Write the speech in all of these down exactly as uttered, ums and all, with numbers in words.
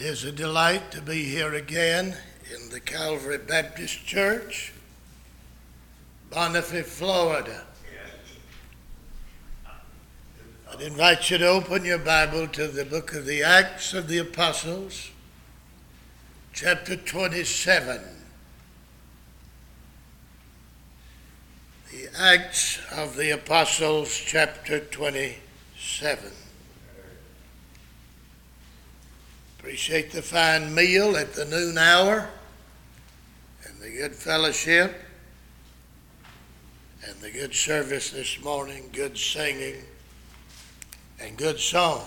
is a delight to be here again in the Calvary Baptist Church, Bonifay, Florida. I'd invite you to open your Bible to the book of the Acts of the Apostles, chapter twenty-seven. The Acts of the Apostles, chapter twenty-seven. Appreciate the fine meal at the noon hour and the good fellowship and the good service this morning, good singing and good songs.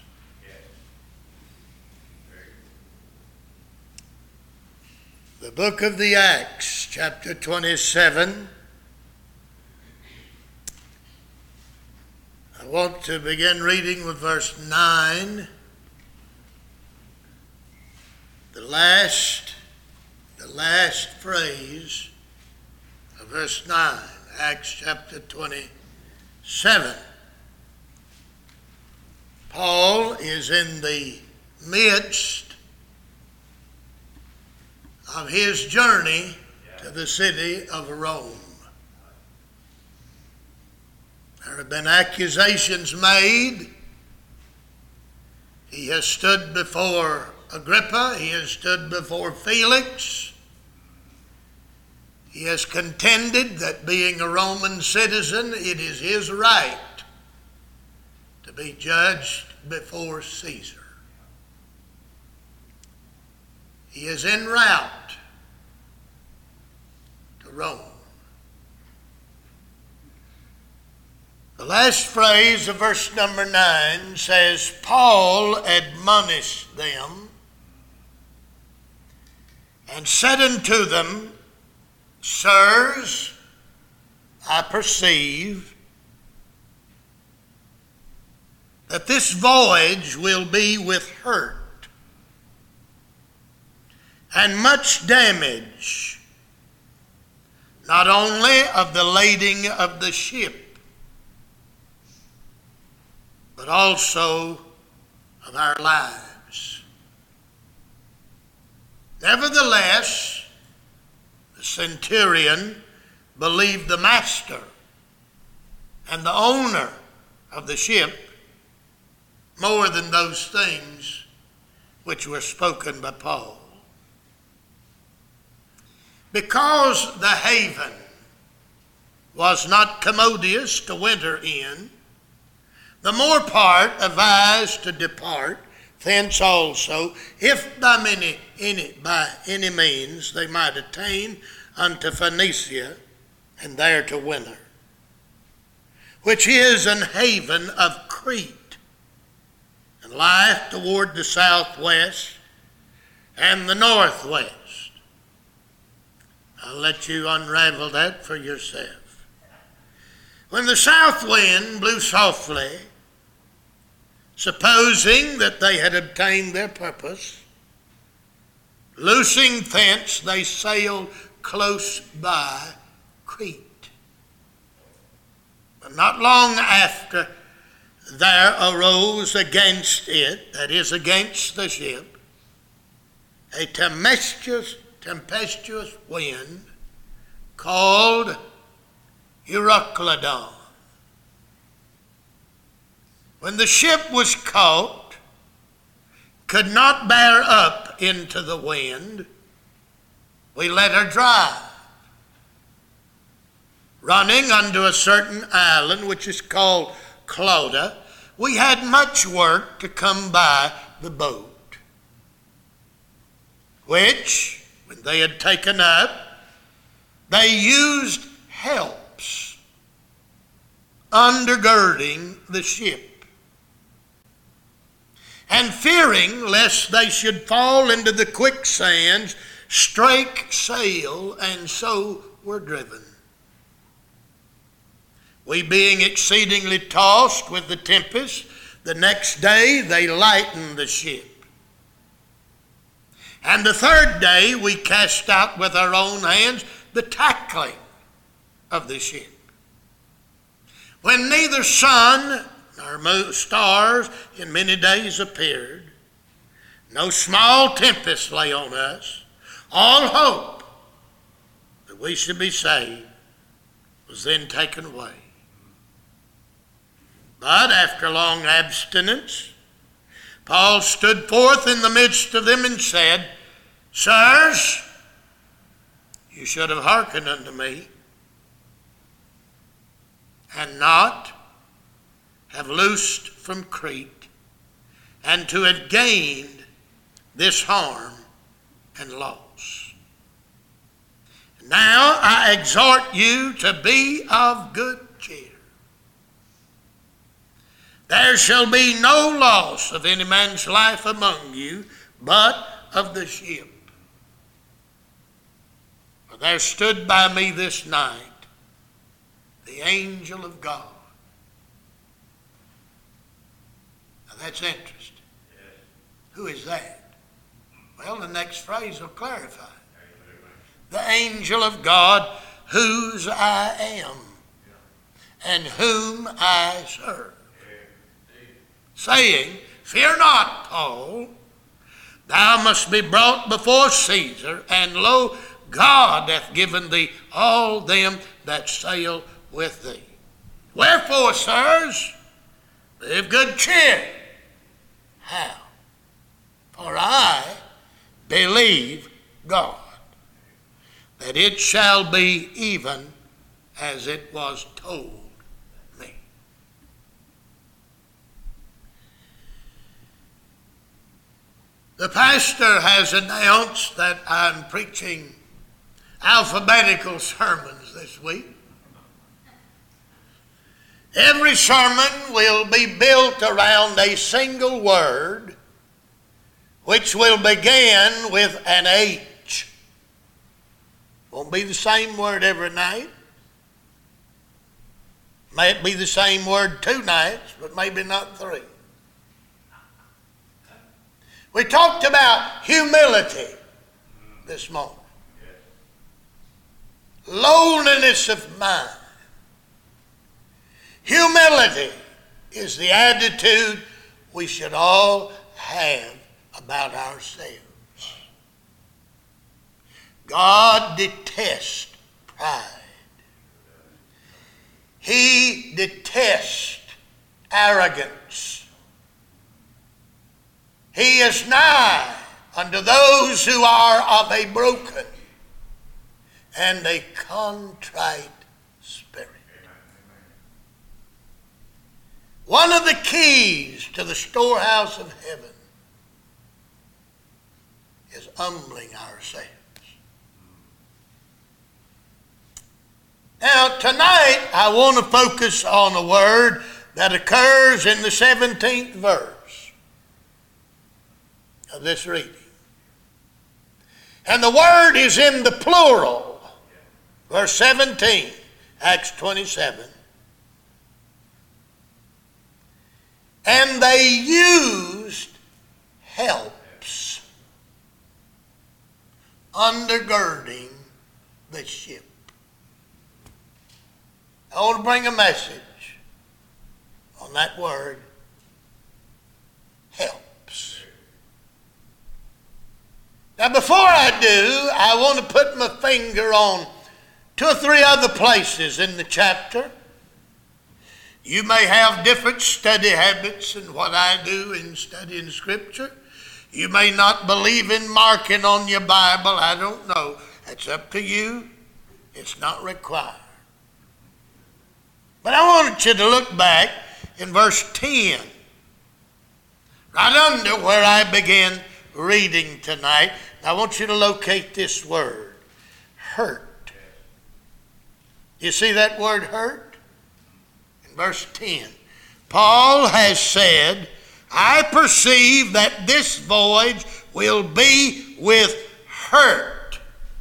The book of the Acts, chapter twenty-seven. I want to begin reading with verse nine. The last, the last phrase of verse nine, Acts chapter twenty-seven. Paul is in the midst of his journey to the city of Rome. There have been accusations made. He has stood before Agrippa. He has stood before Felix. He has contended that being a Roman citizen, it is his right to be judged before Caesar. He is en route to Rome. The last phrase of verse number nine says, Paul admonished them and said unto them, Sirs, I perceive that this voyage will be with hurt and much damage, not only of the lading of the ship, but also of our lives. Nevertheless, the centurion believed the master and the owner of the ship more than those things which were spoken by Paul. Because the haven was not commodious to winter in, the more part advised to depart thence also, if by many any by any means they might attain unto Phoenicia, and there to winter, which is an haven of Crete, and lieth toward the southwest and the northwest. I'll let you unravel that for yourself. When the south wind blew softly, supposing that they had obtained their purpose, loosing thence they sailed close by Crete. But not long after there arose against it, that is against the ship, a tempestuous, tempestuous wind called Euroclydon. When the ship was caught, could not bear up into the wind, we let her drive, running unto a certain island which is called Clauda. We had much work to come by the boat, which, when they had taken up, they used helps undergirding the ship. And fearing lest they should fall into the quicksands, strake sail, and so were driven. We being exceedingly tossed with the tempest, the next day they lightened the ship. And the third day we cast out with our own hands the tackling of the ship. When neither sun nor stars in many days appeared, No small tempest lay on us. All hope that we should be saved was then taken away. But after long abstinence, Paul stood forth in the midst of them and said, Sirs, you should have hearkened unto me, and not have loosed from Crete, and to have gained this harm and loss. Now I exhort you to be of good cheer. There shall be no loss of any man's life among you, but of the ship. For there stood by me this night the angel of God. Now that's interesting. Yes. Who is that? Well, the next phrase will clarify. The angel of God, whose I am, and whom I serve. Saying, Fear not, Paul, thou must be brought before Caesar, and lo, God hath given thee all them that sail with thee. Wherefore, sirs, be of good cheer. How? For I believe God, that it shall be even as it was told me. The pastor has announced that I'm preaching alphabetical sermons this week. Every sermon will be built around a single word, which will begin with an H. Won't be the same word every night. May it be the same word two nights, but maybe not three. We talked about humility this morning. Lowliness of mind. Humility is the attitude we should all have about ourselves. God detests pride. He detests arrogance. He is nigh unto those who are of a broken and a contrite spirit. One of the keys to the storehouse of heaven is humbling ourselves. Now, tonight I want to focus on a word that occurs in the seventeenth verse of this reading. And the word is in the plural. Verse seventeen, Acts twenty-seven. And they used helps undergirding the ship. I want to bring a message on that word, helps. Now before I do, I want to put my finger on two or three other places in the chapter. You may have different study habits than what I do in studying Scripture. You may not believe in marking on your Bible. I don't know. That's up to you. It's not required. But I wanted you to look back in verse ten, right under where I began reading tonight. I want you to locate this word, hurt. You see that word hurt? In verse ten, Paul has said, I perceive that this voyage will be with hurt.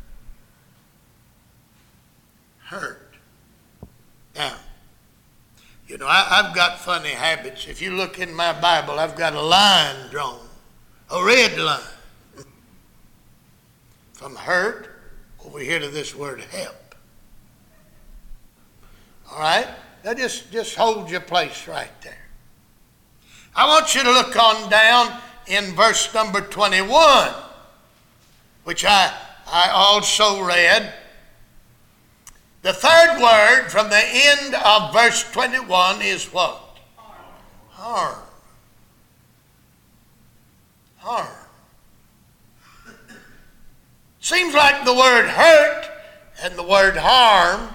Hurt. Now, you know, I, I've got funny habits. If you look in my Bible, I've got a line drawn, a red line. From hurt over here to this word help. All right? Now just, just hold your place right there. I want you to look on down in verse number twenty-one, which I, I also read, the third word from the end of verse twenty-one is what? Harm. Harm. Seems like the word hurt and the word harm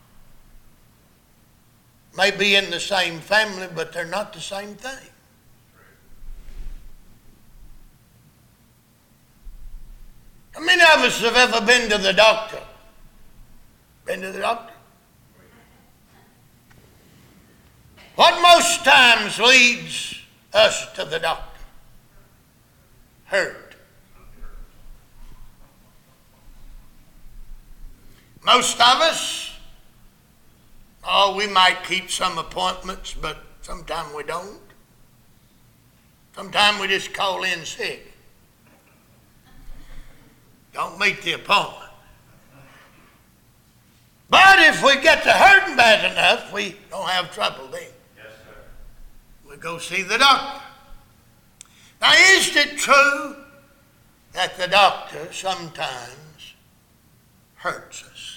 may be in the same family, but they're not the same thing. How many of us have ever been to the doctor? Been to the doctor? What most times leads us to the doctor? Hurt. Most of us, oh, we might keep some appointments, but sometimes we don't. Sometimes we just call in sick. Don't meet the appointment. But if we get to hurting bad enough, we don't have trouble then. Yes, sir. We go see the doctor. Now, is it true that the doctor sometimes hurts us?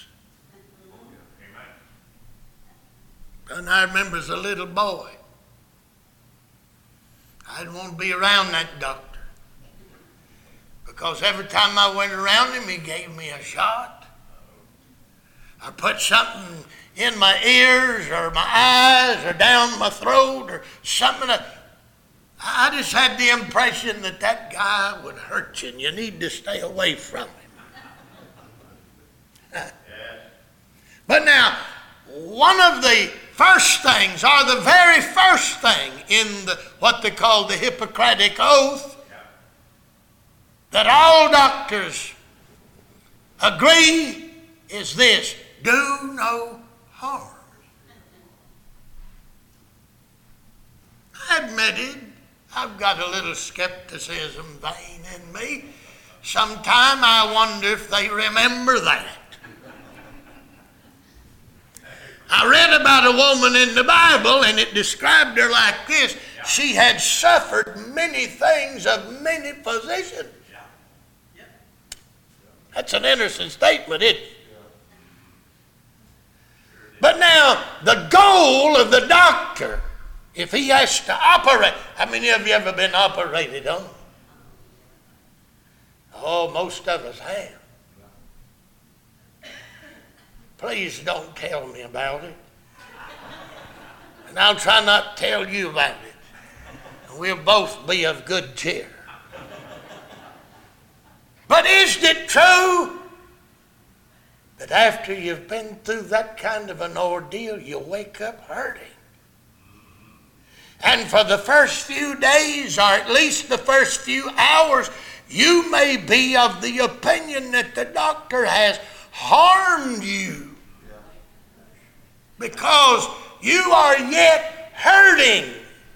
Amen. And I remember as a little boy, I didn't want to be around that doctor. Because every time I went around him, he gave me a shot. I put something in my ears or my eyes or down my throat or something. I just had the impression that that guy would hurt you and you need to stay away from him. But now, one of the first things, or the very first thing in the, what they call the Hippocratic Oath, that all doctors agree is this: do no harm. I admitted I've got a little skepticism vein in me. Sometime I wonder if they remember that. I read about a woman in the Bible, and it described her like this: she had suffered many things of many physicians. That's an interesting statement, isn't it? But now, the goal of the doctor, if he has to operate, how many of you ever been operated on? Oh, most of us have. Please don't tell me about it. And I'll try not to tell you about it. And we'll both be of good cheer. But is it true that after you've been through that kind of an ordeal, you wake up hurting? And for the first few days, or at least the first few hours, you may be of the opinion that the doctor has harmed you because you are yet hurting.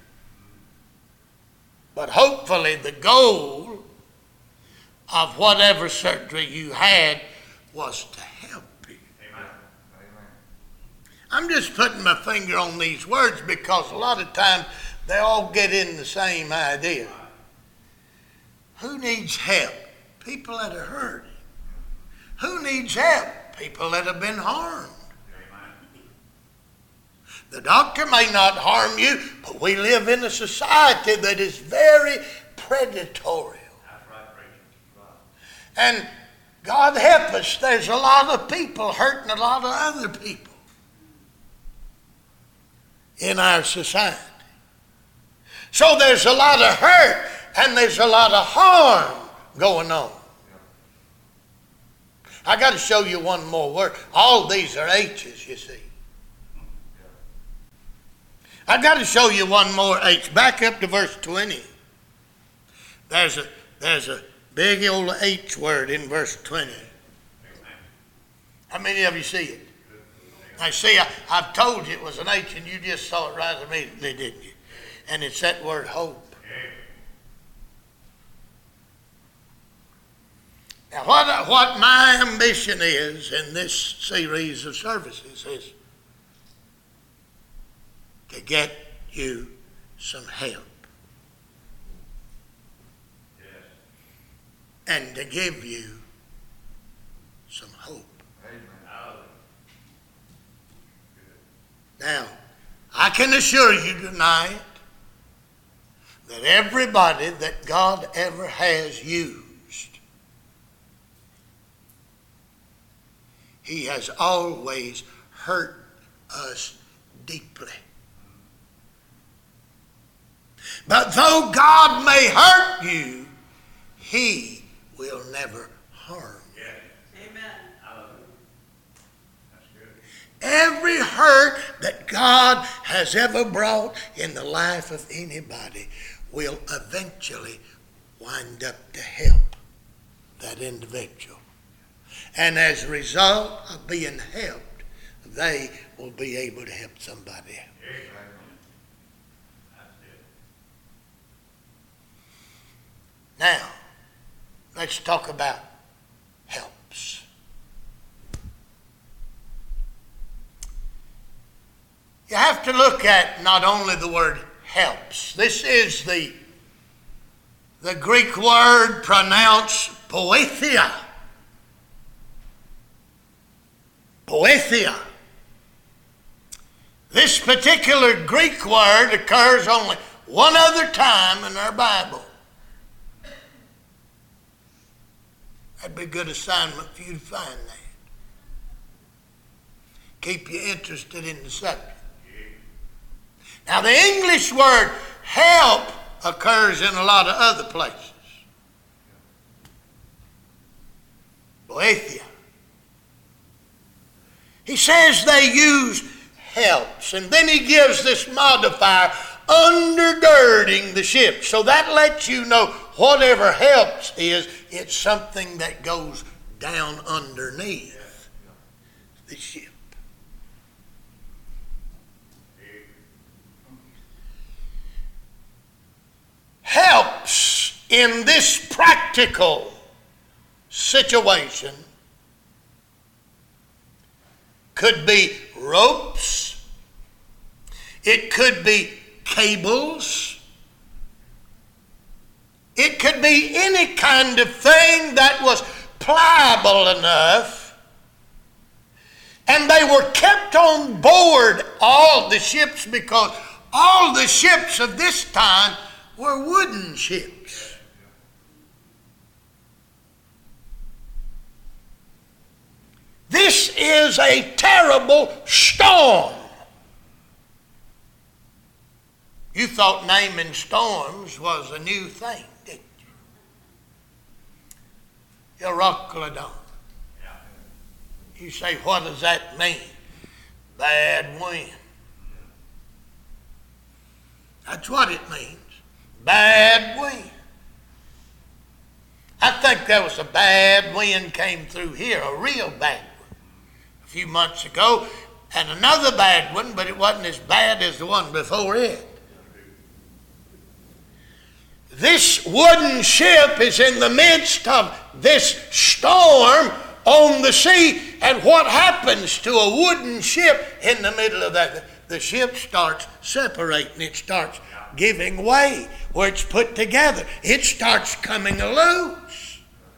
But hopefully the goal of whatever surgery you had was to help you. Amen. I'm just putting my finger on these words because a lot of times they all get in the same idea. Who needs help? People that are hurting. Who needs help? People that have been harmed. Amen. The doctor may not harm you, but we live in a society that is very predatory. And God help us, there's a lot of people hurting a lot of other people in our society. So there's a lot of hurt and there's a lot of harm going on. I got to show you one more word. All these are H's, you see. I got to show you one more H. Back up to verse twenty. There's a there's a big old H word in verse twenty. How many of you see it? I see, I, I've told you it was an H and you just saw it right immediately, didn't you? And it's that word hope. Now, what, what my ambition is in this series of services is to get you some help. and to give you some hope. Now, I can assure you tonight that everybody that God ever has used, He has always hurt us deeply. But though God may hurt you, He will never harm you. Amen. Every hurt that God has ever brought in the life of anybody will eventually wind up to help that individual. And as a result of being helped, they will be able to help somebody else. Now, let's talk about helps. You have to look at not only the word helps. This is the, the Greek word pronounced poethia. Poethia. This particular Greek word occurs only one other time in our Bible. That'd be a good assignment for you to find that. Keep you interested in the subject. Now, the English word help occurs in a lot of other places. Boethia. He says they use helps, and then he gives this modifier, undergirding the ship. So that lets you know whatever helps is, it's something that goes down underneath the ship. Helps in this practical situation could be ropes, it could be cables, it could be any kind of thing that was pliable enough, and they were kept on board all the ships, because all the ships of this time were wooden ships. This is a terrible storm. You thought naming storms was a new thing, didn't you? Euroclydon. You say, what does that mean? Bad wind. That's what it means. Bad wind. I think there was a bad wind came through here, a real bad one, a few months ago, and another bad one, but it wasn't as bad as the one before it. This wooden ship is in the midst of this storm on the sea, and what happens to a wooden ship in the middle of that? The ship starts separating, it starts giving way where it's put together. It starts coming loose.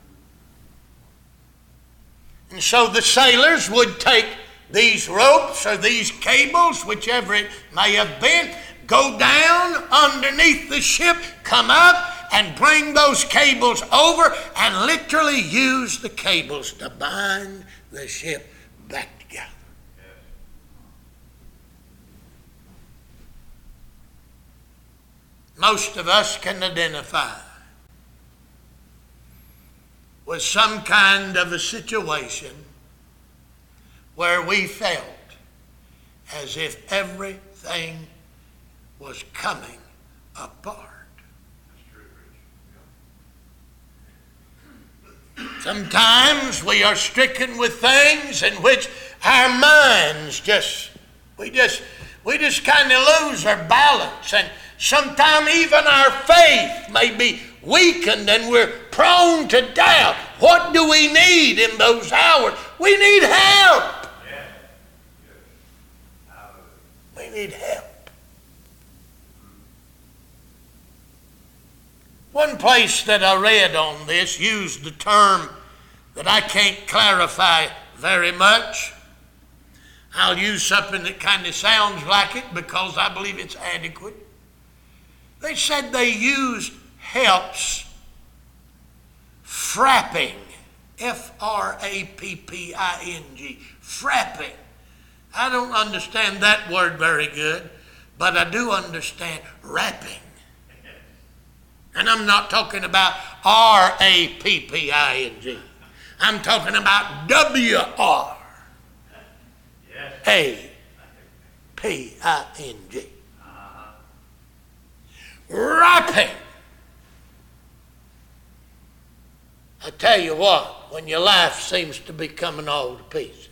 And so the sailors would take these ropes or these cables, whichever it may have been, go down underneath the ship, come up and bring those cables over and literally use the cables to bind the ship back together. Most of us can identify with some kind of a situation where we felt as if everything was coming apart. Sometimes we are stricken with things in which our minds just, we just, we just kind of lose our balance, and sometimes even our faith may be weakened and we're prone to doubt. What do we need in those hours? We need help. We need help. One place that I read on this used the term that I can't clarify very much. I'll use something that kind of sounds like it because I believe it's adequate. They said they used helps frapping, F R A P P I N G, frapping. I don't understand that word very good, but I do understand rapping. And I'm not talking about R A P P I N G. I'm talking about W R A P I N G. Rapping. I tell you what, when your life seems to be coming all to pieces,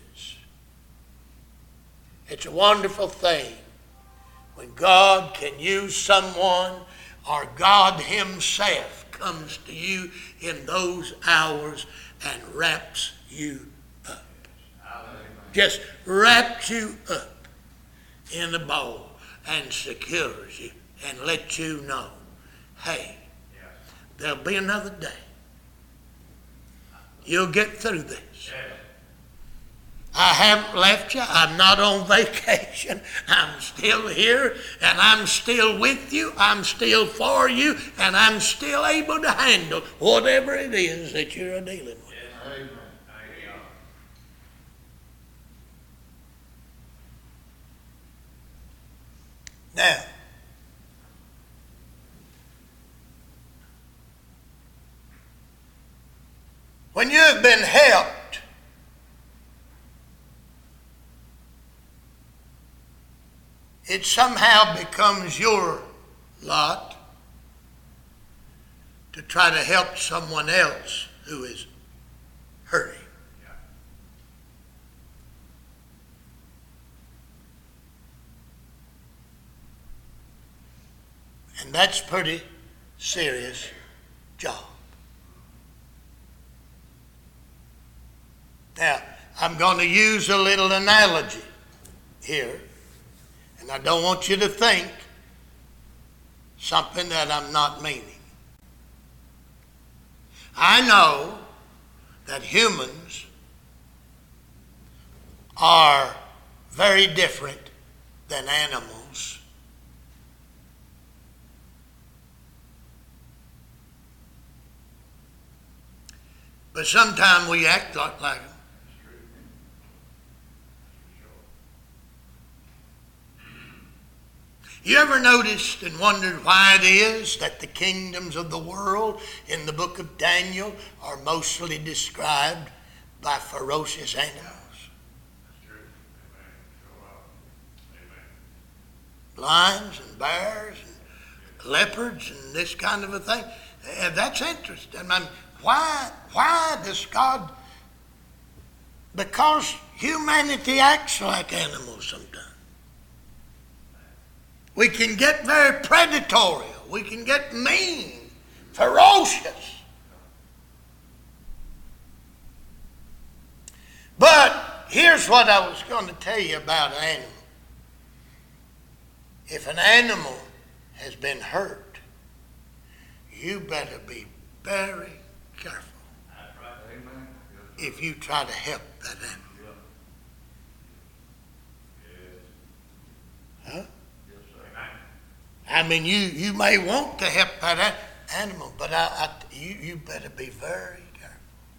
it's a wonderful thing when God can use someone or God himself comes to you in those hours and wraps you up. Just wraps you up in a bowl and secures you and lets you know, hey, there'll be another day. You'll get through this. I haven't left you. I'm not on vacation. I'm still here, and I'm still with you. I'm still for you, and I'm still able to handle whatever it is that you're dealing with. Amen. Now, when you have been helped, it somehow becomes your lot to try to help someone else who is hurting. And that's a pretty serious job. Now, I'm going to use a little analogy here. And I don't want you to think something that I'm not meaning. I know that humans are very different than animals. But sometimes we act like, like them. You ever noticed and wondered why it is that the kingdoms of the world in the book of Daniel are mostly described by ferocious animals? That's true. Amen. Amen. Lions and bears and leopards and this kind of a thing. That's interesting. I mean, why, why does God? Because humanity acts like animals sometimes. We can get very predatory. We can get mean, ferocious. But here's what I was going to tell you about an animal. If an animal has been hurt, you better be very careful if you try to help that animal. Huh? I mean, you, you may want to help that animal, but I, I, you, you better be very careful.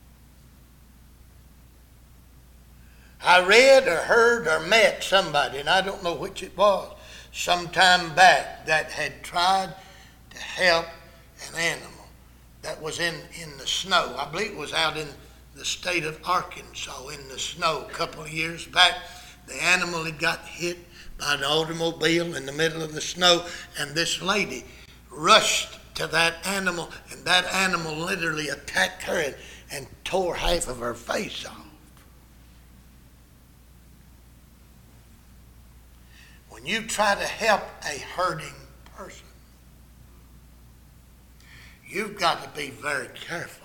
I read or heard or met somebody, and I don't know which it was, some time back that had tried to help an animal that was in, in the snow. I believe it was out in the state of Arkansas in the snow a couple of years back. The animal had got hit by an automobile in the middle of the snow, and this lady rushed to that animal, and that animal literally attacked her and, and tore half of her face off. When you try to help a hurting person, you've got to be very careful.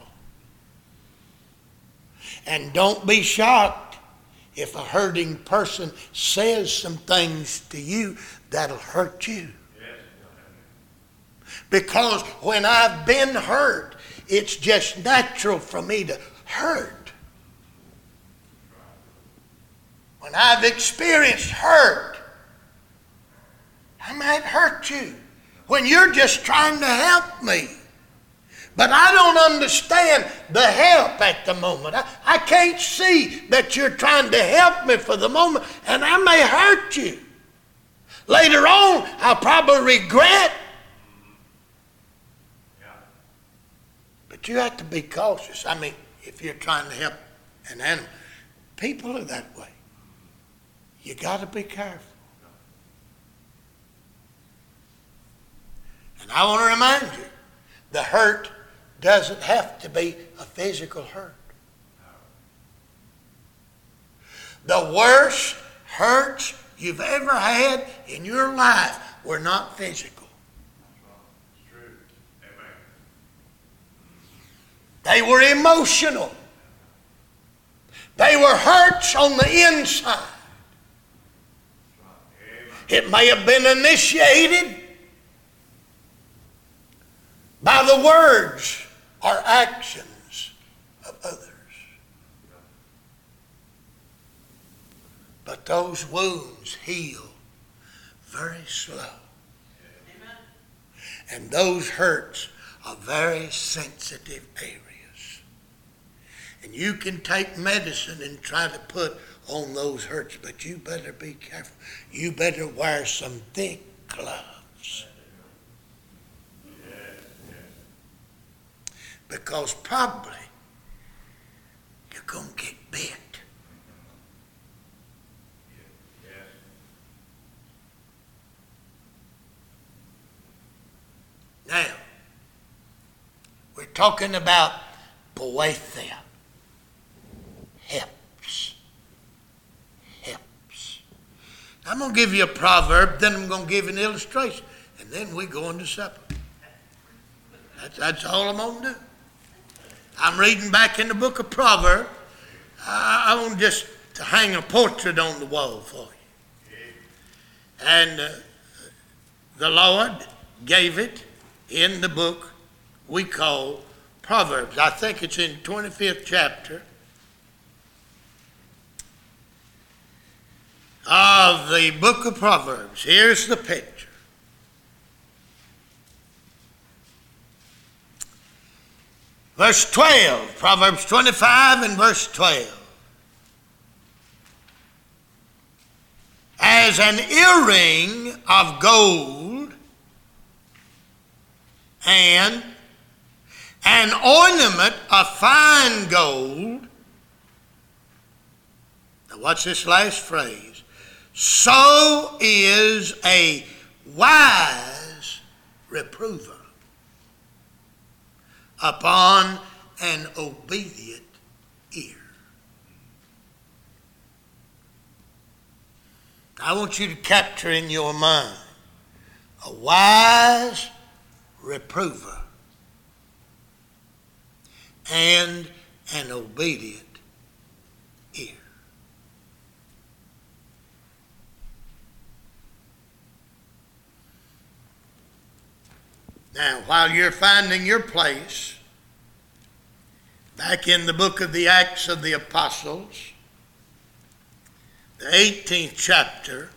And don't be shocked if a hurting person says some things to you that'll hurt you. Because when I've been hurt, it's just natural for me to hurt. When I've experienced hurt, I might hurt you when you're just trying to help me. But I don't understand the help at the moment. I, I can't see that you're trying to help me for the moment, and I may hurt you. Later on, I'll probably regret. But you have to be cautious. I mean, if you're trying to help an animal, people are that way. You got to be careful. And I want to remind you, the hurt doesn't have to be a physical hurt. The worst hurts you've ever had in your life were not physical. That's true. Amen. They were emotional. They were hurts on the inside. It may have been initiated by the words or actions of others. But those wounds heal very slow. And those hurts are very sensitive areas. And you can take medicine and try to put on those hurts, but you better be careful. You better wear some thick gloves. Because probably you're going to get bit. Now, we're talking about Boethia. Helps. Helps. I'm going to give you a proverb, then I'm going to give you an illustration, and then we go into supper. That's, that's all I'm going to do. I'm reading back in the book of Proverbs. I, I want just to hang a portrait on the wall for you. And uh, the Lord gave it in the book we call Proverbs. I think it's in twenty-fifth chapter of the book of Proverbs. Here's the picture. Verse twelve, Proverbs twenty-five and verse twelve. As an earring of gold and an ornament of fine gold. Now watch this last phrase. So is a wise reprover upon an obedient ear. I want you to capture in your mind a wise reprover and an obedient ear. Now, while you're finding your place, back in the book of the Acts of the Apostles, the eighteenth chapter,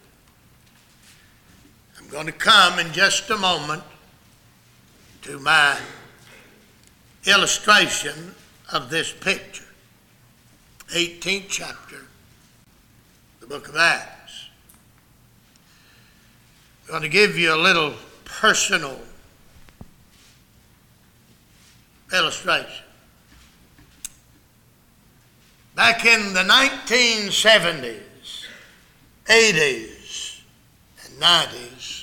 I'm going to come in just a moment to my illustration of this picture. eighteenth chapter, the book of Acts. I'm going to give you a little personal illustration. Back in the nineteen seventies, eighties, and nineties,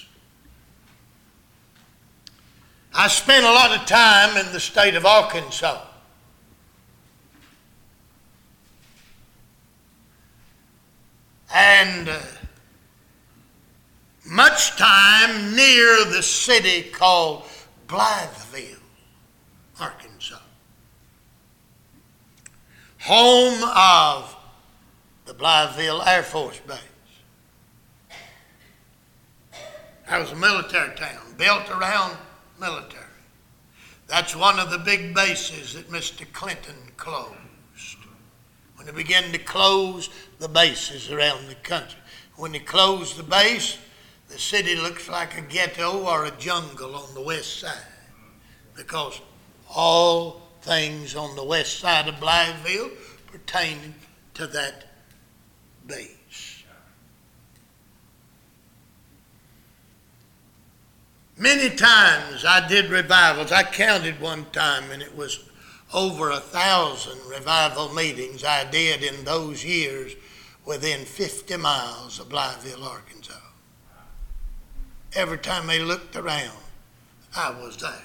I spent a lot of time in the state of Arkansas. And uh, much time near the city called Blytheville, Arkansas. Home of the Blytheville Air Force Base. That was a military town built around military. That's one of the big bases that Mister Clinton closed. When they began to close the bases around the country. When they closed the base, the city looks like a ghetto or a jungle on the west side. Because all things on the west side of Blytheville pertain to that base. Many times I did revivals. I counted one time, and it was over a thousand revival meetings I did in those years within fifty miles of Blytheville, Arkansas. Every time they looked around, I was there.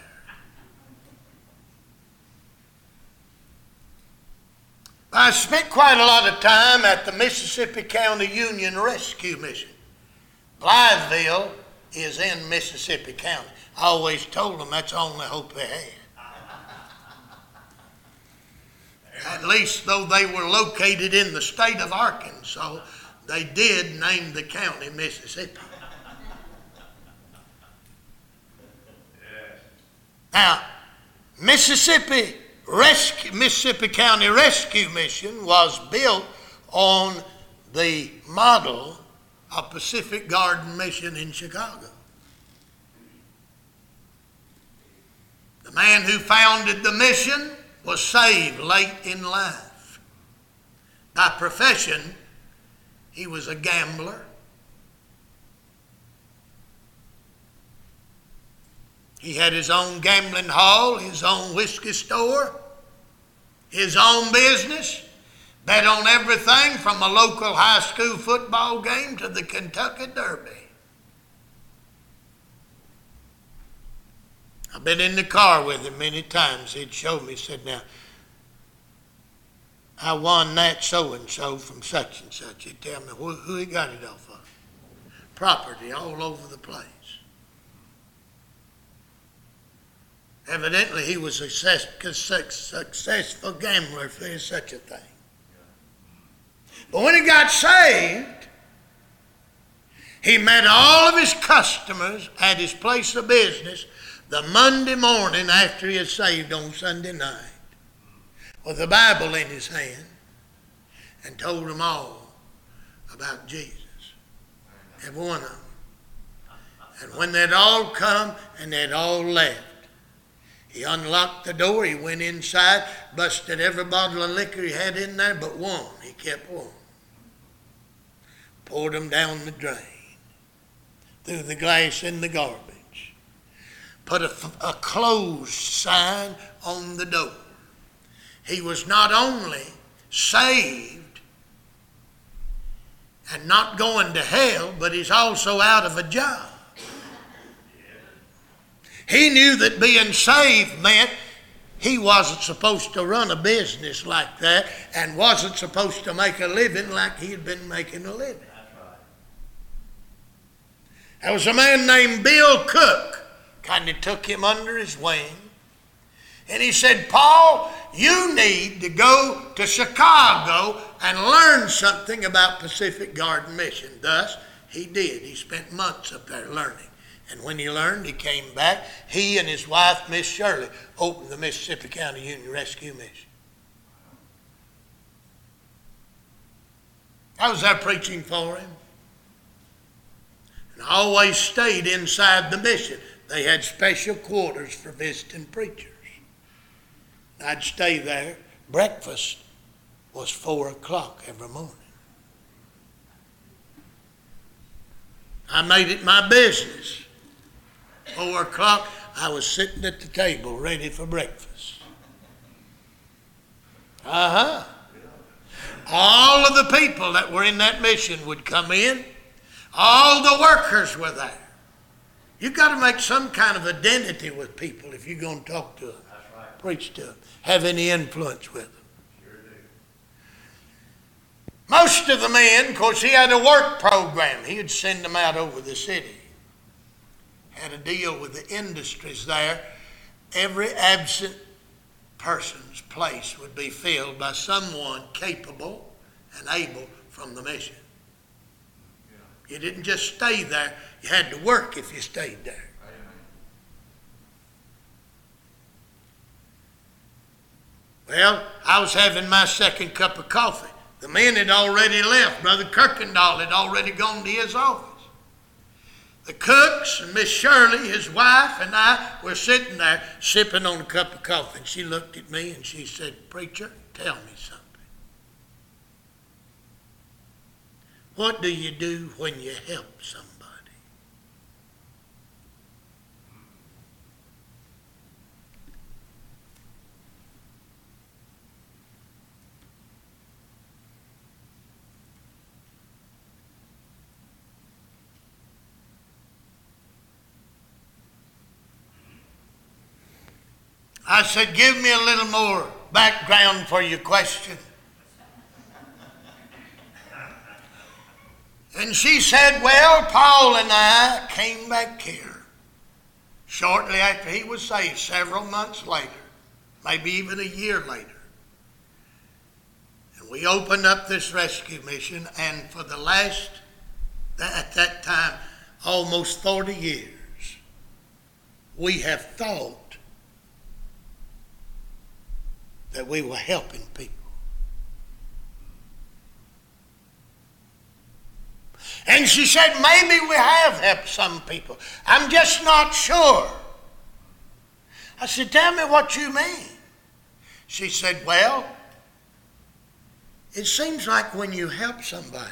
I spent quite a lot of time at the Mississippi County Union Rescue Mission. Blytheville is in Mississippi County. I always told them that's the only hope they had. At least though they were located in the state of Arkansas, they did name the county Mississippi. Now, Mississippi Rescue, Mississippi County Rescue Mission was built on the model of Pacific Garden Mission in Chicago. The man who founded the mission was saved late in life. By profession, he was a gambler. He had his own gambling hall, his own whiskey store, his own business, bet on everything from a local high school football game to the Kentucky Derby. I've been in the car with him many times. He'd show me, he said, now, I won that so-and-so from such and such. He'd tell me who, who he got it off of. Property all over the place. Evidently, he was a success, successful gambler if there's such a thing. But when he got saved, he met all of his customers at his place of business the Monday morning after he had saved on Sunday night with a Bible in his hand and told them all about Jesus. Every one of them. And when they'd all come and they'd all left, he unlocked the door, he went inside, busted every bottle of liquor he had in there but one. He kept one. Poured them down the drain. Threw the glass in the garbage. Put a, a closed sign on the door. He was not only saved and not going to hell, but he's also out of a job. He knew that being saved meant he wasn't supposed to run a business like that and wasn't supposed to make a living like he had been making a living. There was a man named Bill Cook, kind of took him under his wing. And he said, Paul, you need to go to Chicago and learn something about Pacific Garden Mission. Thus, he did. He spent months up there learning. And when he learned, he came back. He and his wife, Miss Shirley, opened the Mississippi County Union Rescue Mission. I was there preaching for him. And I always stayed inside the mission. They had special quarters for visiting preachers. I'd stay there. Breakfast was four o'clock every morning. I made it my business. Four o'clock, I was sitting at the table ready for breakfast. Uh-huh. All of the people that were in that mission would come in. All the workers were there. You've got to make some kind of identity with people if you're going to talk to them, right. Preach to them, have any influence with them. Sure do. Most of the men, of course, he had a work program. He'd send them out over the city. Had a deal with the industries there. Every absent person's place would be filled by someone capable and able from the mission. Yeah. You didn't just stay there. You had to work if you stayed there. Well, I was having my second cup of coffee. The men had already left. Brother Kirkendall had already gone to his office. The cooks and Miss Shirley, his wife, and I were sitting there sipping on a cup of coffee. And she looked at me and she said, "Preacher, tell me something. What do you do when you help somebody?" I said, "Give me a little more background for your question." And she said, "Well, Paul and I came back here shortly after he was saved, several months later, maybe even a year later. And we opened up this rescue mission, and for the last, at that time, almost forty years, we have thought that we were helping people. And she said, maybe we have helped some people. I'm just not sure. I said, tell me what you mean. She said, well, it seems like when you help somebody,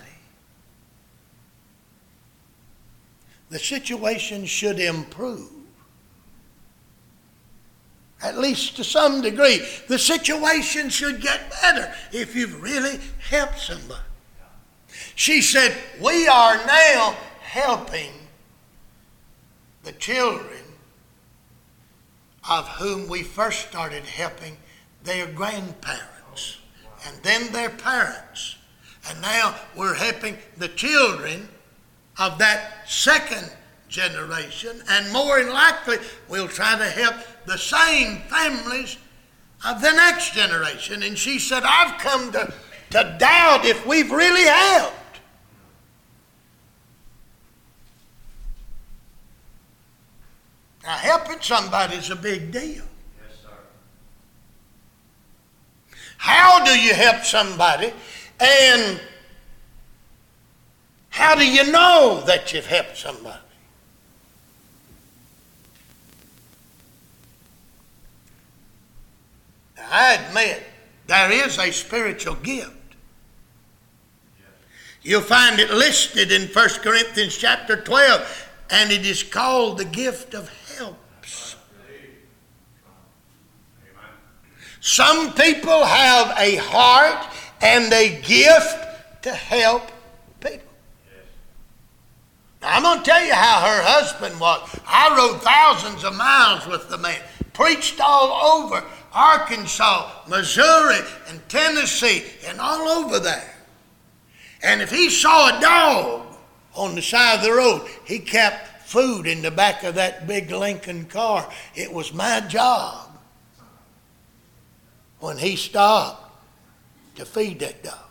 the situation should improve. At least to some degree. The situation should get better if you've really helped somebody. She said, we are now helping the children of whom we first started helping their grandparents and then their parents. And now we're helping the children of that second generation, and more than likely we'll try to help the same families of the next generation. And she said, I've come to, to doubt if we've really helped. Now, helping somebody is a big deal. Yes, sir. How do you help somebody? And how do you know that you've helped somebody? Now, I admit there is a spiritual gift. You'll find it listed in First Corinthians chapter twelve, and it is called the gift of helps. Some people have a heart and a gift to help people. Now, I'm going to tell you how her husband was. I rode thousands of miles with the man, preached all over Arkansas, Missouri, and Tennessee, and all over there. And if he saw a dog on the side of the road, he kept food in the back of that big Lincoln car. It was my job when he stopped to feed that dog.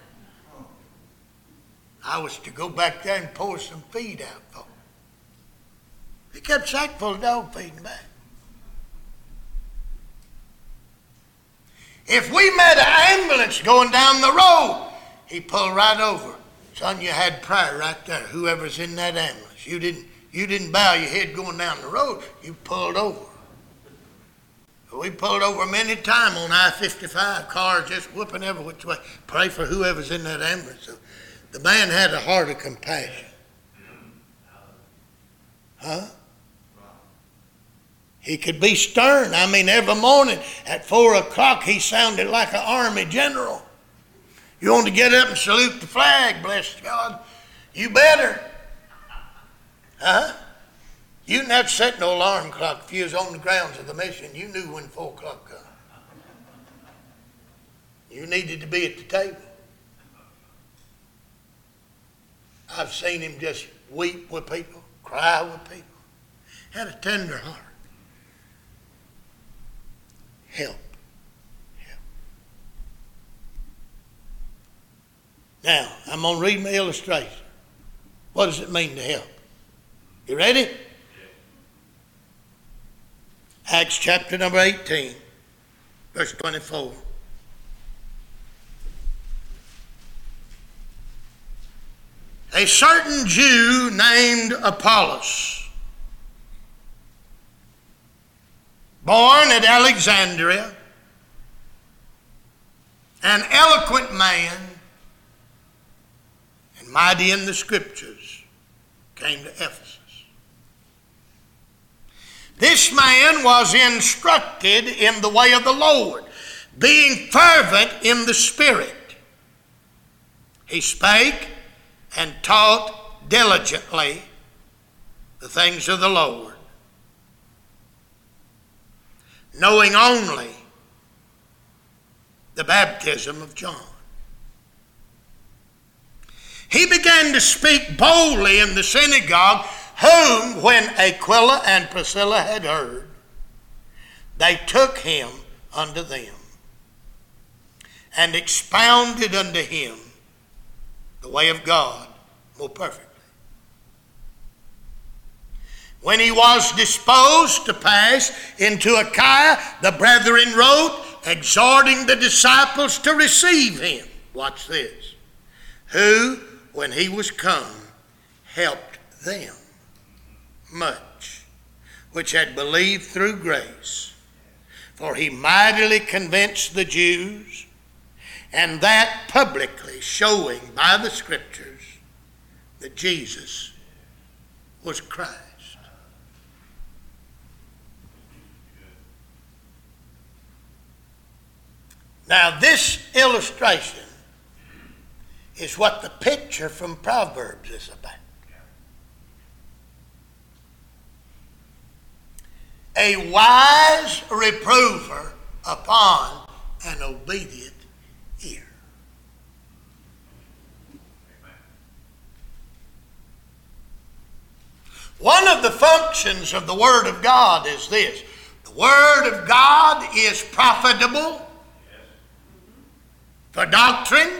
I was to go back there and pour some feed out for him. He kept a sack full of dog feed in the back. If we met an ambulance going down the road, he pulled right over. Son, you had prayer right there. Whoever's in that ambulance. You didn't, you didn't bow your head going down the road. You pulled over. We pulled over many times on I fifty-five, cars just whooping every which way. Pray for whoever's in that ambulance. So the man had a heart of compassion. Huh? He could be stern. I mean, every morning at four o'clock, he sounded like an army general. You want to get up and salute the flag, bless God? You better. Huh? You didn't have to set no alarm clock. If you was on the grounds of the mission, you knew when four o'clock come. You needed to be at the table. I've seen him just weep with people, cry with people. Had a tender heart. Help. Help. Now, I'm going to read my illustration. What does it mean to help? You ready? Yeah. Acts chapter number eighteen, Verse twenty-four. A certain Jew named Apollos, born at Alexandria, an eloquent man and mighty in the Scriptures, came to Ephesus. This man was instructed in the way of the Lord, being fervent in the Spirit. He spake and taught diligently the things of the Lord, knowing only the baptism of John. He began to speak boldly in the synagogue, whom, when Aquila and Priscilla had heard, they took him unto them, and expounded unto him the way of God more perfectly. When he was disposed to pass into Achaia, the brethren wrote, exhorting the disciples to receive him. Watch this. Who, when he was come, helped them much, which had believed through grace. For he mightily convinced the Jews, and that publicly, showing by the Scriptures that Jesus was Christ. Now, this illustration is what the picture from Proverbs is about. A wise reprover upon an obedient ear. One of the functions of the Word of God is this. The Word of God is profitable for doctrine,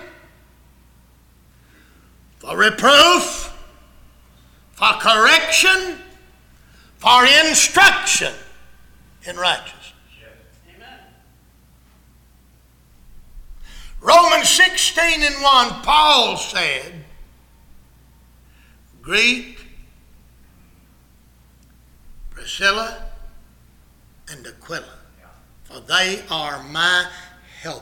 for reproof, for correction, for instruction in righteousness. Amen. Romans sixteen and one, Paul said, greet Priscilla and Aquila, for they are my helpers.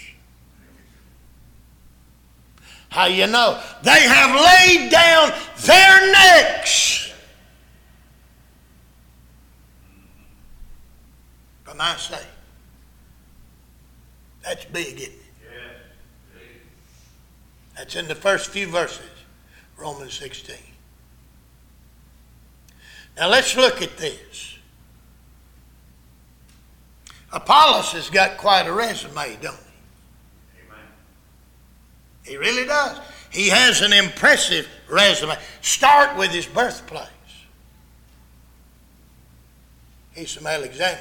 How you know? They have laid down their necks for my sake. That's big, isn't it? Yes. That's in the first few verses, Romans sixteen. Now let's look at this. Apollos has got quite a resume, don't he? He really does. He has an impressive resume. Start with his birthplace. He's from Alexandria.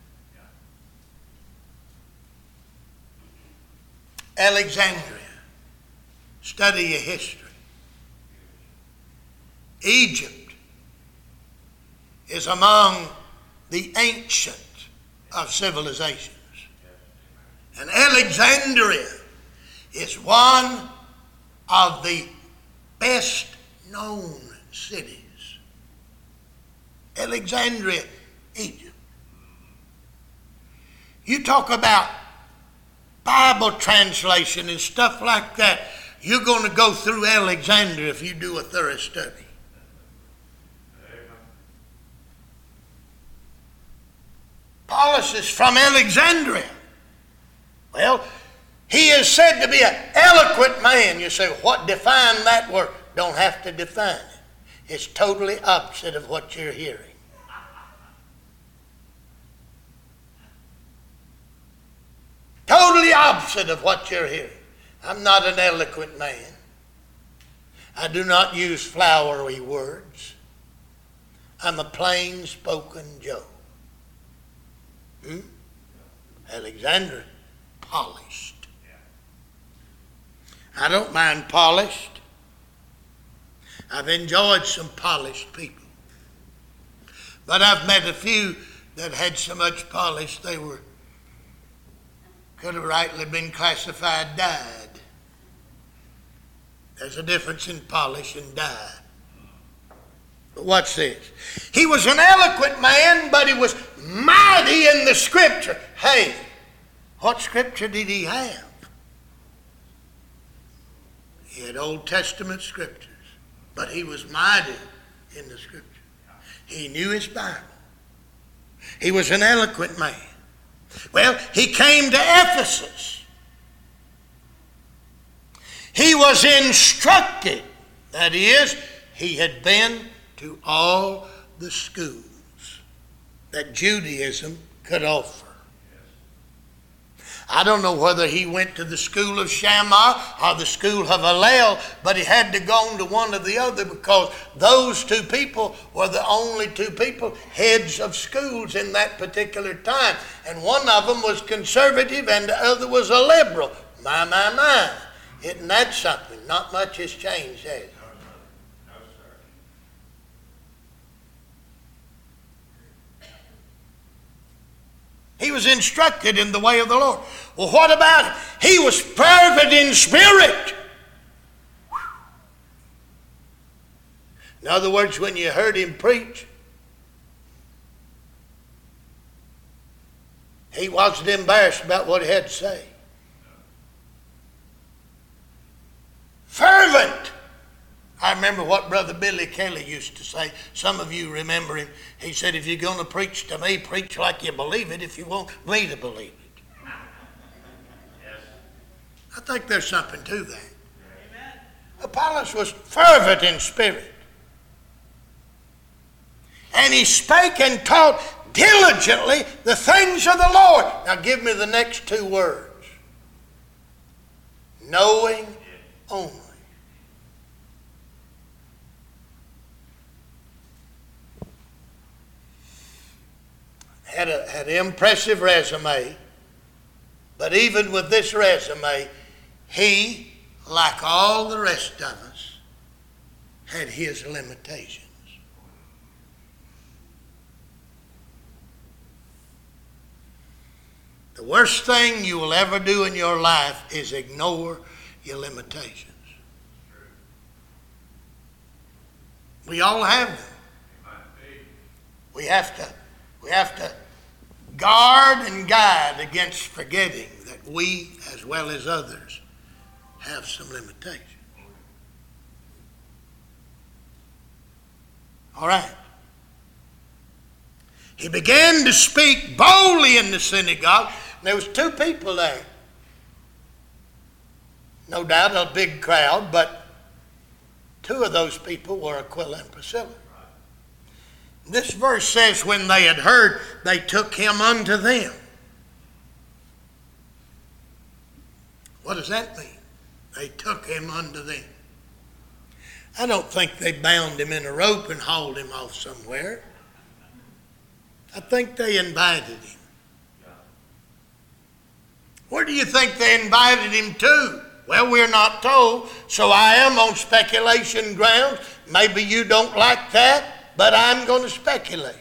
Alexandria. Study your history. Egypt is among the ancient of civilizations. And Alexandria is one of the best known cities. Alexandria, Egypt. You talk about Bible translation and stuff like that, you're going to go through Alexandria if you do a thorough study. Apollos is from Alexandria. Well, he is said to be an eloquent man. You say, what define that word? Don't have to define it. It's totally opposite of what you're hearing. Totally opposite of what you're hearing. I'm not an eloquent man. I do not use flowery words. I'm a plain spoken Joe. Hmm? Alexander, polished. I don't mind polished. I've enjoyed some polished people. But I've met a few that had so much polish they were could have rightly been classified dyed. There's a difference in polish and dye. But watch this. He was an eloquent man, but he was mighty in the Scripture. Hey, what Scripture did he have? He had Old Testament Scriptures, but he was mighty in the Scripture. He knew his Bible. He was an eloquent man. Well, he came to Ephesus. He was instructed. That is, he had been to all the schools that Judaism could offer. I don't know whether he went to the school of Shammah or the school of Hillel, but he had to go to one or the other because those two people were the only two people heads of schools in that particular time. And one of them was conservative and the other was a liberal. My, my, my. Isn't that something? Not much has changed, has it? He was instructed in the way of the Lord. Well, what about it? He was fervent in spirit. In other words, when you heard him preach, he wasn't embarrassed about what he had to say. Fervent. I remember what Brother Billy Kelly used to say. Some of you remember him. He said, if you're going to preach to me, preach like you believe it if you want me to believe it. Yes. I think there's something to that. Amen. Apollos was fervent in spirit. And he spake and taught diligently the things of the Lord. Now give me the next two words. Knowing only. Had, a, had an impressive resume, but even with this resume, he, like all the rest of us, had his limitations. The worst thing you will ever do in your life is ignore your limitations. We all have them. We have to, we have to guard and guide against forgetting that we, as well as others, have some limitations. All right. He began to speak boldly in the synagogue. There was two people there. No doubt a big crowd, but two of those people were Aquila and Priscilla. This verse says, when they had heard, they took him unto them. What does that mean? They took him unto them. I don't think they bound him in a rope and hauled him off somewhere. I think they invited him. Where do you think they invited him to? Well, we're not told, so I am on speculation grounds. Maybe you don't like that, but I'm going to speculate.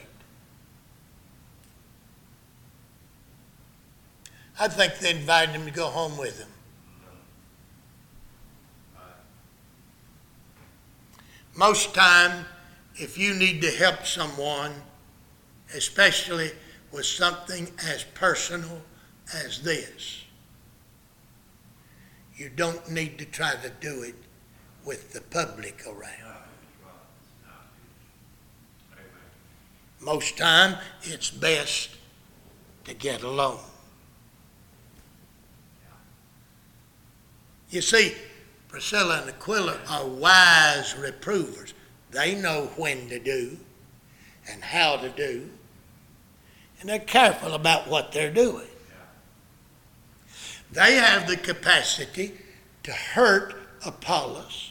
I think they invited him to go home with them. Most time, if you need to help someone, especially with something as personal as this, you don't need to try to do it with the public around. Most time, it's best to get alone. You see, Priscilla and Aquila are wise reprovers. They know when to do and how to do, and they're careful about what they're doing. They have the capacity to hurt Apollos,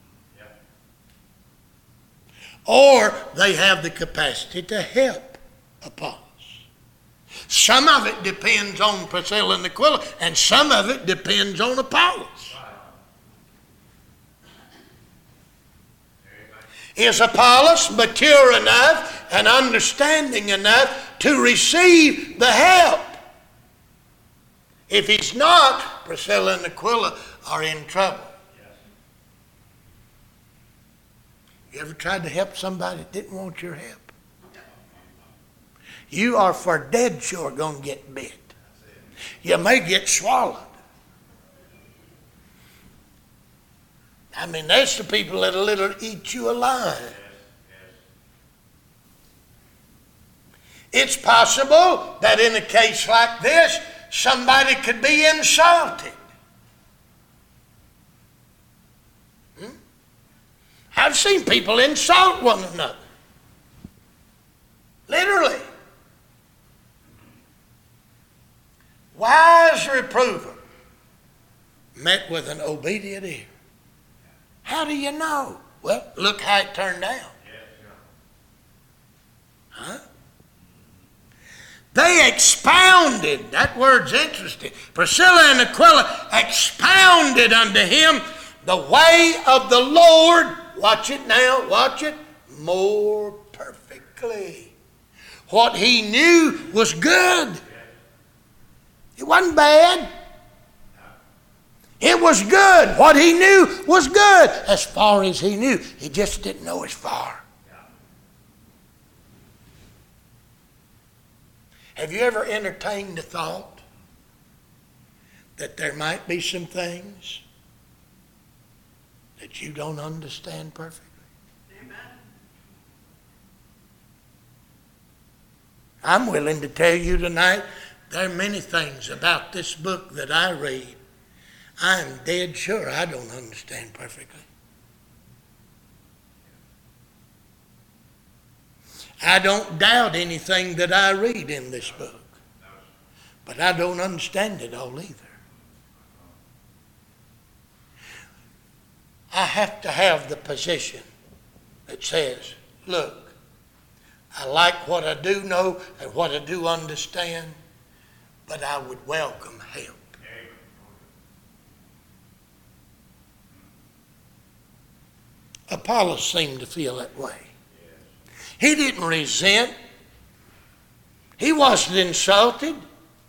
or they have the capacity to help Apollos. Some of it depends on Priscilla and Aquila, and some of it depends on Apollos. Is Apollos mature enough and understanding enough to receive the help? If he's not, Priscilla and Aquila are in trouble. You ever tried to help somebody that didn't want your help? You are for dead sure going to get bit. You may get swallowed. I mean, there's the people that'll literally eat you alive. It's possible that in a case like this, somebody could be insulted. Hmm? I've seen people insult one another. Literally. Wise reprover met with an obedient ear. How do you know? Well, look how it turned out. Huh? They expounded, that word's interesting. Priscilla and Aquila expounded unto him the way of the Lord. Watch it now, watch it. More perfectly. What he knew was good. It wasn't bad. It was good. What he knew was good. As far as he knew. He just didn't know as far. Have you ever entertained the thought that there might be some things that you don't understand perfectly? Amen. I'm willing to tell you tonight, there are many things about this book that I read I'm dead sure I don't understand perfectly. I don't doubt anything that I read in this book, but I don't understand it all either. I have to have the position that says, look, I like what I do know and what I do understand, but I would welcome help. Apollos seemed to feel that way. He didn't resent. He wasn't insulted.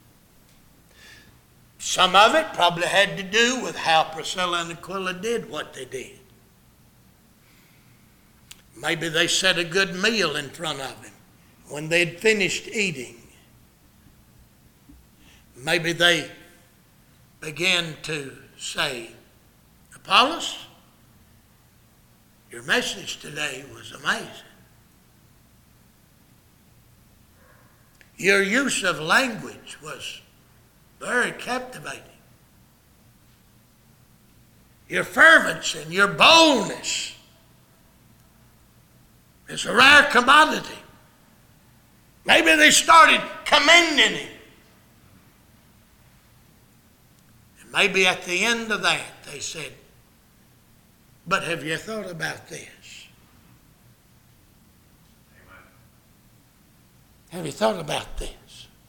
Some of it probably had to do with how Priscilla and Aquila did what they did. Maybe they set a good meal in front of him when they'd finished eating. Maybe they began to say, Apollos, your message today was amazing. Your use of language was very captivating. Your fervency and your boldness is a rare commodity. Maybe they started commending him. And maybe at the end of that they said, but have you thought about this? Amen. Have you thought about this?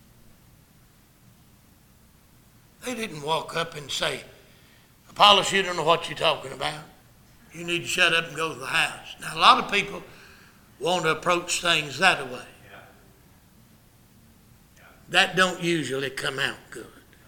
They didn't walk up and say, Apollos, you don't know what you're talking about. You need to shut up and go to the house. Now, a lot of people want to approach things that way. Yeah. Yeah. That don't usually come out good.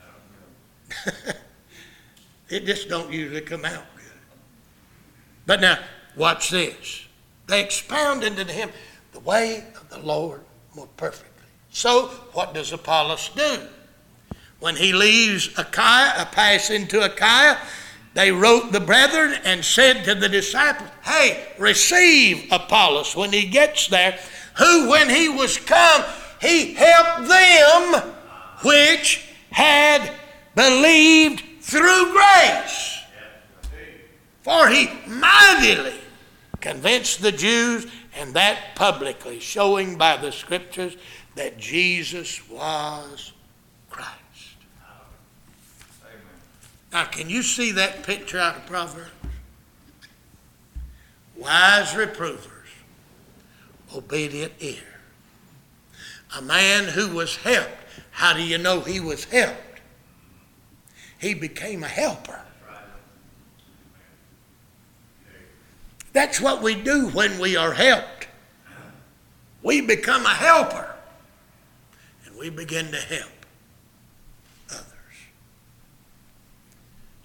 It just don't usually come out good. But now, watch this. They expounded to him the way of the Lord more perfectly. So, what does Apollos do? When he leaves Achaia, pass into Achaia, they wrote the brethren and said to the disciples, hey, receive Apollos when he gets there, who when he was come, he helped them which had believed through grace. For he mightily convinced the Jews, and that publicly, showing by the Scriptures that Jesus was Christ. Now, can you see that picture out of Proverbs? Wise reprovers, obedient ear. A man who was helped. How do you know he was helped? He became a helper. That's what we do when we are helped. We become a helper. And we begin to help others.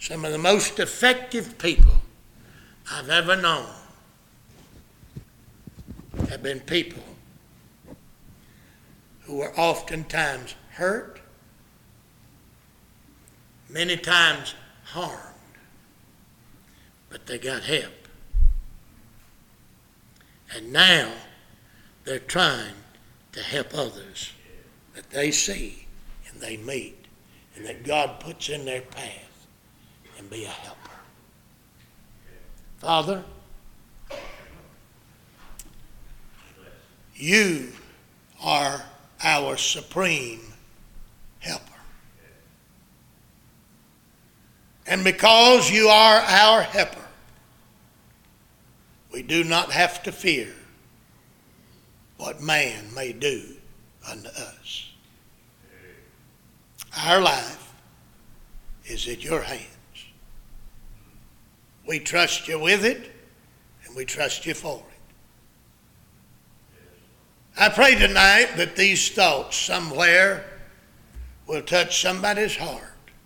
Some of the most effective people I've ever known have been people who were oftentimes hurt, many times harmed, but they got help. And now they're trying to help others that they see and they meet and that God puts in their path and be a helper. Father, you are our supreme helper. And because you are our helper, we do not have to fear what man may do unto us. Our life is in your hands. We trust you with it, and we trust you for it. I pray tonight that these thoughts somewhere will touch somebody's heart.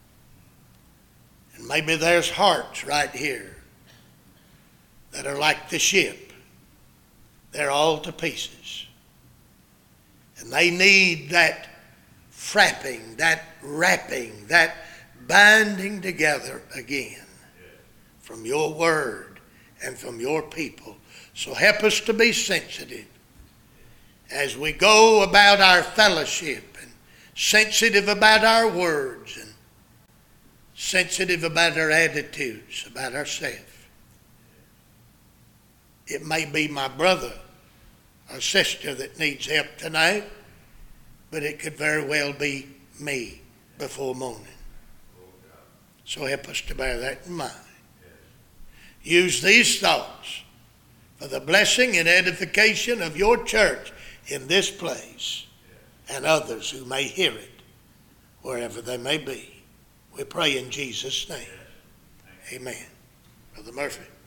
And maybe there's hearts right here that are like the ship. They're all to pieces. And they need that frapping, that wrapping, that binding together again from your word and from your people. So help us to be sensitive as we go about our fellowship, and sensitive about our words, and sensitive about our attitudes, about ourselves. It may be my brother or sister that needs help tonight, but it could very well be me before morning. So help us to bear that in mind. Use these thoughts for the blessing and edification of your church in this place and others who may hear it wherever they may be. We pray in Jesus' name. Amen. Brother Murphy.